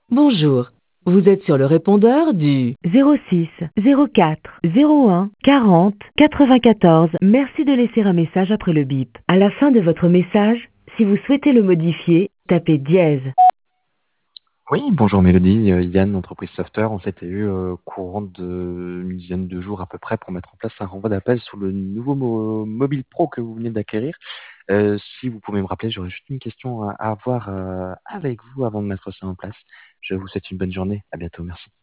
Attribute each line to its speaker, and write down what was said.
Speaker 1: Bonjour, vous êtes sur le répondeur du 06 04 01 40 94. Merci de laisser un message après le bip. À la fin de votre message, si vous souhaitez le modifier, tapez dièse.
Speaker 2: Oui, bonjour Mélodie, Yann, entreprise Software. En fait, il y a eu courant de une dizaine de jours à peu près pour mettre en place un renvoi d'appel sur le nouveau Mobile Pro que vous venez d'acquérir. Si vous pouvez me rappeler, j'aurais juste une question à avoir avec vous avant de mettre ça en place. Je vous souhaite une bonne journée. À bientôt. Merci.